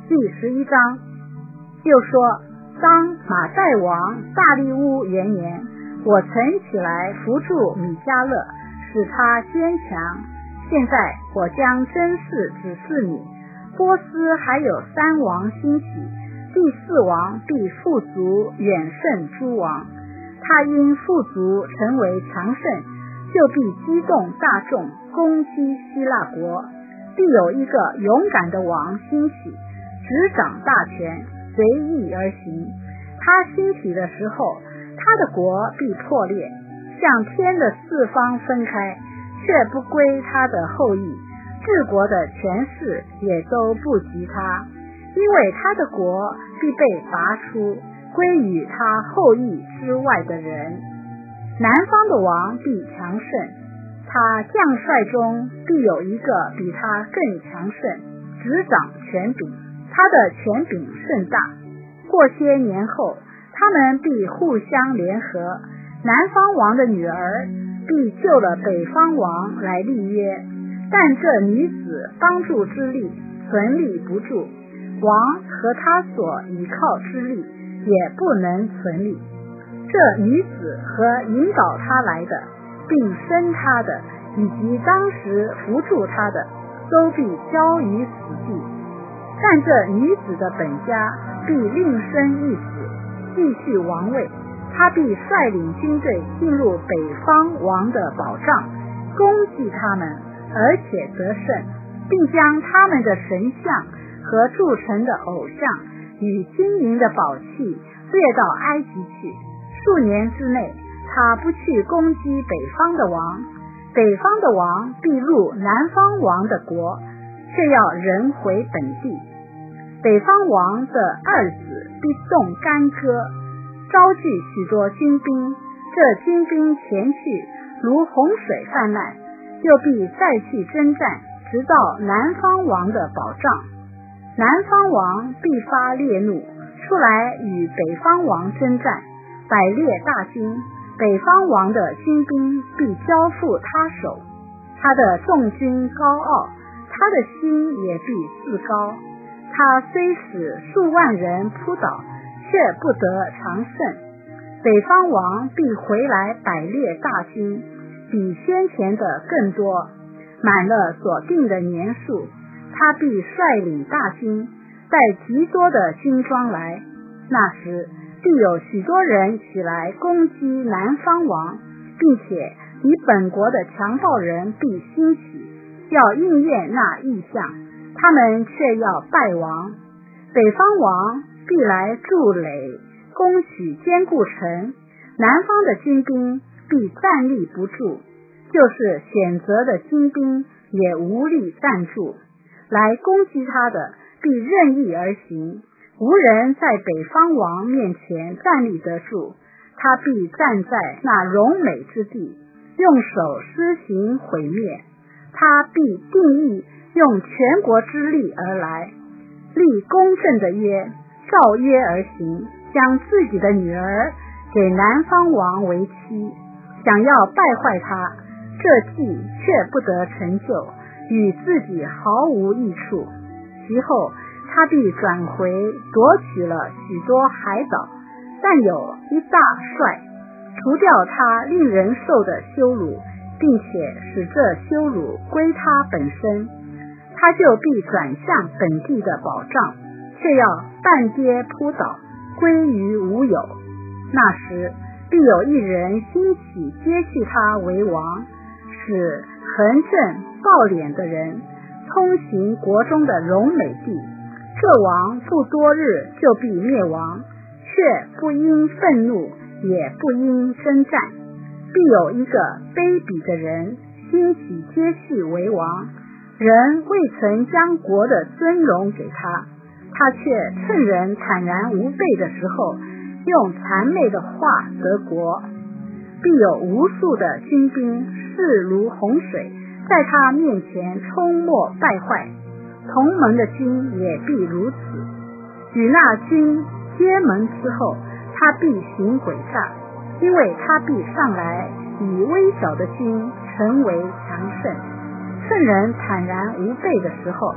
第11章。又说，当马代王大利乌元年，我曾起来扶助米迦勒，使他坚强。现在我将真事指示你，波斯还有3王兴起，第4王必富足远胜诸王。他因富足成为强盛，就必激动大众攻击希腊国。必有一个勇敢的王兴起，执掌大权，随意而行。他兴起的时候，他的国必破裂，向天的4方分开，却不归他的后裔，治国的权势也都不及他，因为他的国必被拔出，归于他后裔之外的人。南方的王必强盛，他将帅中必有一个比他更强盛，执掌权柄，他的权柄甚大。过些年后，他们必互相联合，南方王的女儿必救了北方王来立约，但这女子帮助之力存立不住，王和他所依靠之力也不能存立。这女子和引导他来的，并生他的，以及当时扶助他的，都必交于死地。但这女子的本家必另生一子，继续王位。他必率领军队进入北方王的保障，攻击他们，而且得胜，并将他们的神像和铸成的偶像与金银的宝器掠到埃及去。数年之内，他不去攻击北方的王，北方的王必入南方王的国，却要人回本地。北方王的儿子必动干戈，招聚许多军兵，这军兵前去如洪水泛滥，又必再去征战，直到南方王的保障。南方王必发烈怒，出来与北方王征战，百列大军，北方王的军兵必交付他手。他的众军高傲，他的心也必自高。他虽使数万人扑倒，却不得长胜。北方王必回来百列大军，比先前的更多，满了所定的年数。他必率领大军，带极多的军装来。那时必有许多人起来攻击南方王，并且你本国的强暴人必兴起，要应验那异象，他们却要败亡。北方王必来筑垒，攻取坚固城，南方的军兵必站立不住，就是选择的军兵也无力站住。来攻击他的必任意而行，无人在北方王面前站立得住。他必站在那荣美之地，用手施行毁灭。他必定义用全国之力而来，立公正的约，照约而行，将自己的女儿给南方王为妻，想要败坏他，这计却不得成就，与自己毫无益处。其后他必转回，夺取了许多海岛，但有一大帅，除掉他令人受的羞辱，并且使这羞辱归他本身，他就必转向本地的保障，却要半跌扑倒，归于无有。那时必有一人兴起接续他为王，使横正暴敛的人通行国中的荣美地。这王不多日就必灭亡，却不因愤怒，也不因征战。必有一个卑鄙的人兴起接续为王，人未曾将国的尊荣给他，他却趁人坦然无备的时候，用谄媚的话得国。必有无数的军兵势如洪水，在他面前冲没败坏，同盟的军也必如此。与那军结盟之后，他必行诡诈，因为他必上来以微小的军成为强盛。趁人坦然无备的时候，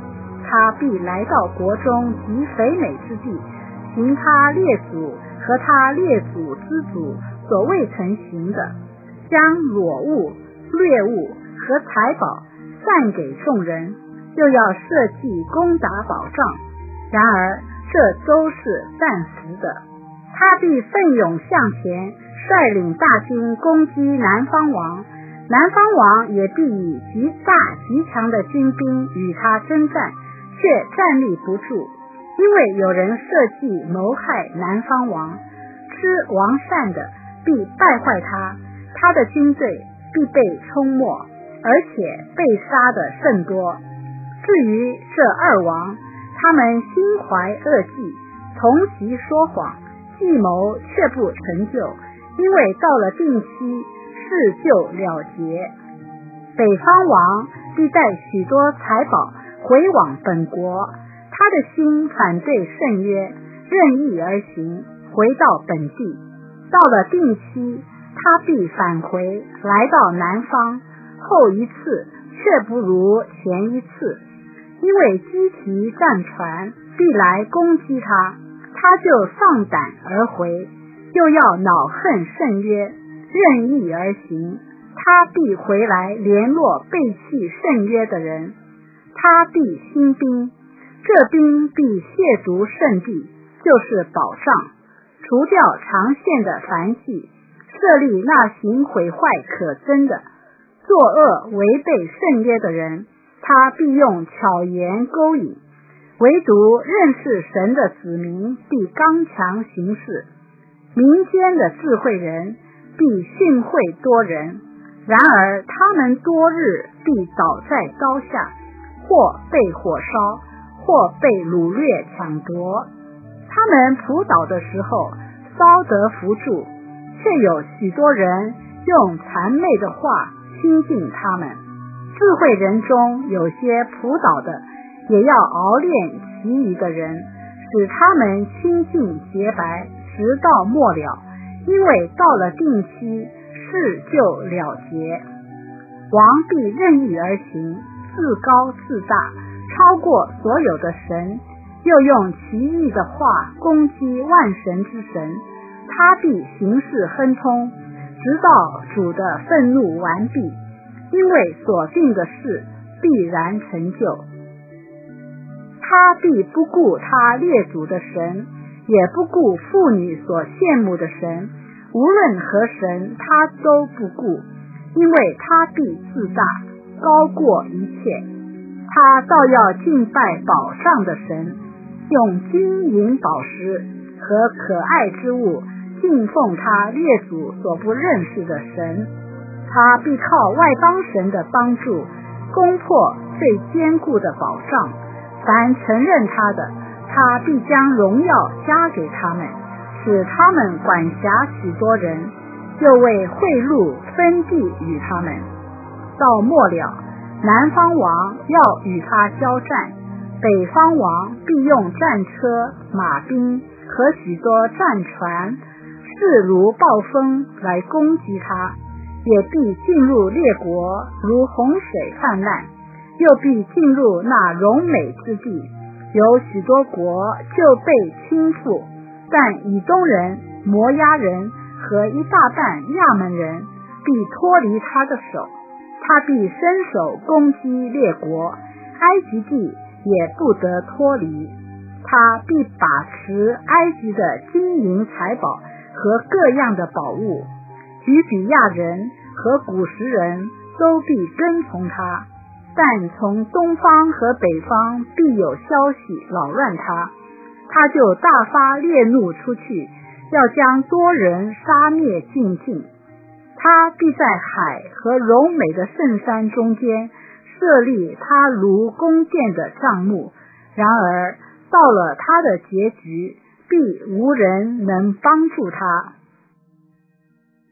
他必来到国中极肥美之地，行他列祖和他列祖之祖所未曾行的，将裸物、掠物和财宝散给众人，又要设计攻打保障。然而这都是暂时的，他必奋勇向前，率领大军攻击南方王，南方王也必以极大极强的军兵与他征战，却站立不住，因为有人设计谋害南方王，吃王膳的必败坏他，他的军队必被冲没，而且被杀的甚多。至于这二王，他们心怀恶计，同席说谎，计谋却不成就，因为到了定期，事就了结。北方王必带许多财宝回往本国，他的心反对圣约，任意而行，回到本地。到了定期，他必返回，来到南方，后一次却不如前一次，因为积提战船必来攻击他，他就丧胆而回，又要恼恨圣约，任意而行，他必回来联络背弃圣约的人，他必兴兵，这兵必亵渎圣地，就是保障，除掉长线的燔祭，设立那行毁坏可憎的、作恶违背圣约的人，他必用巧言勾引，唯独认识神的子民必刚强行事，民间的智慧人必训诲多人，然而他们多日必倒在刀下，或被火烧，或被掳掠抢夺。他们扑倒的时候稍得扶助，却有许多人用谄媚的话亲近他们。智慧人中有些扑倒的，也要熬炼其余的人，使他们清净洁白，直到末了，因为到了定期，事就了结。王必任意而行，自高自大，超过所有的神，又用奇异的话攻击万神之神，他必行事亨通，直到主的愤怒完毕，因为所定的事必然成就。他必不顾他列祖的神，也不顾妇女所羡慕的神，无论何神他都不顾，因为他必自大，高过一切。他倒要敬拜宝藏的神，用金银宝石和可爱之物敬奉他列祖所不认识的神。他必靠外邦神的帮助，攻破最坚固的宝藏。凡承认他的，他必将荣耀加给他们，使他们管辖许多人，又为贿赂分地与他们。到末了，南方王要与他交战，北方王必用战车、马兵和许多战船，势如暴风来攻击他，也必进入列国，如洪水泛滥，又必进入那荣美之地，有许多国就被倾覆，但以东人、摩押人和一大半亚门人必脱离他的手，他必伸手攻击列国，埃及地也不得脱离。他必把持埃及的金银财宝和各样的宝物，举比亚人和古时人都必跟从他，但从东方和北方必有消息扰乱他，他就大发烈怒出去，要将多人杀灭尽尽。他必在海和柔美的圣山中间设立他如宫殿的帐幕，然而到了他的结局，必无人能帮助他。